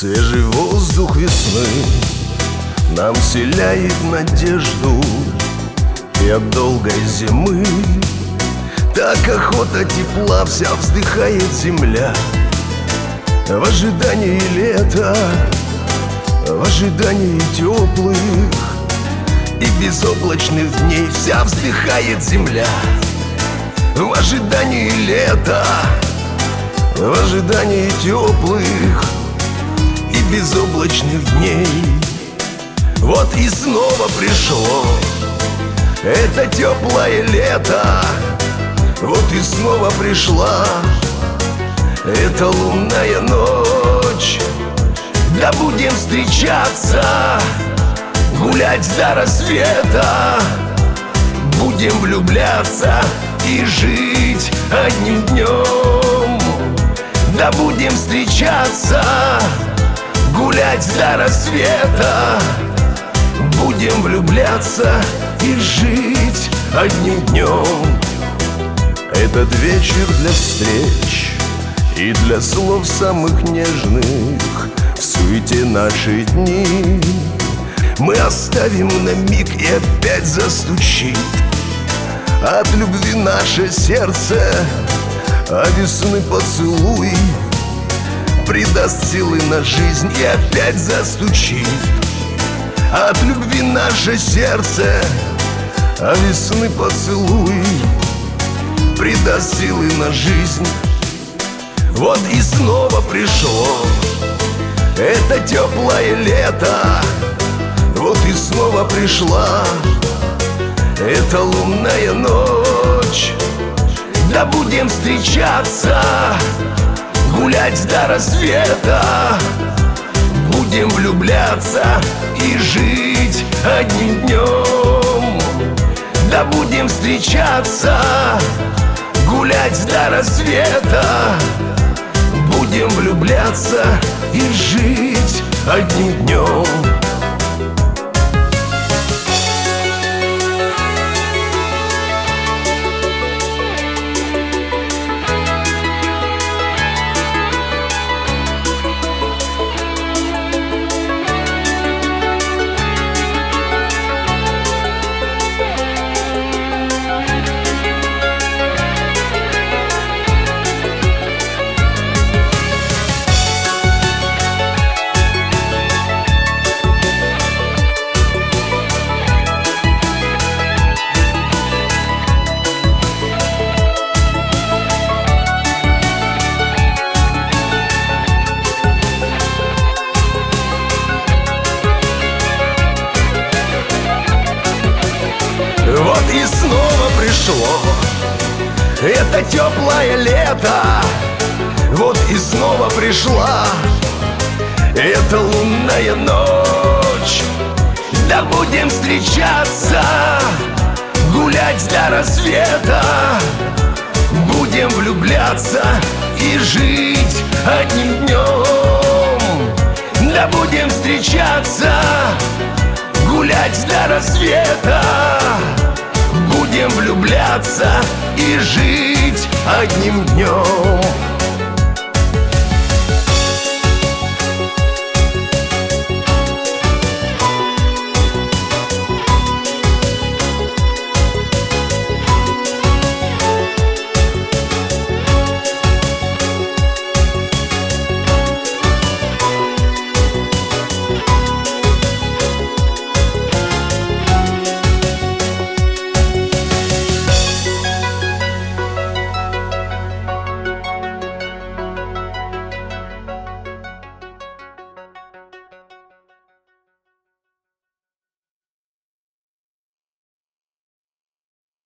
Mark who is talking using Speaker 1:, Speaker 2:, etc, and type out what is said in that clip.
Speaker 1: Свежий воздух весны нам вселяет надежду, и от долгой зимы так охота тепла вся вздыхает земля. В ожидании лета, в ожидании теплых и безоблачных дней вся вздыхает земля. В ожидании лета, в ожидании теплых и безоблачных дней. Вот и снова пришло это теплое лето, вот и снова пришла эта лунная ночь. Да будем встречаться, гулять до рассвета, будем влюбляться и жить одним днем. Да будем встречаться, гулять до рассвета, будем влюбляться и жить одним днем. Этот вечер для встреч и для слов самых нежных. В суете наши дни мы оставим на миг, и опять застучит от любви наше сердце, а весны поцелуй придаст силы на жизнь, и опять застучит от любви наше сердце, а весны поцелуй придаст силы на жизнь. Вот и снова пришло это теплое лето, вот и снова пришла эта лунная ночь. Да будем встречаться, гулять до рассвета, будем влюбляться и жить одним днем. Да будем встречаться, гулять до рассвета, будем влюбляться и жить одним днем. Вот и снова пришло это теплое лето, вот и снова пришла эта лунная ночь. Да будем встречаться, гулять до рассвета, будем влюбляться и жить одним днем. Да будем встречаться, гулять до рассвета, будем влюбляться и жить одним днем.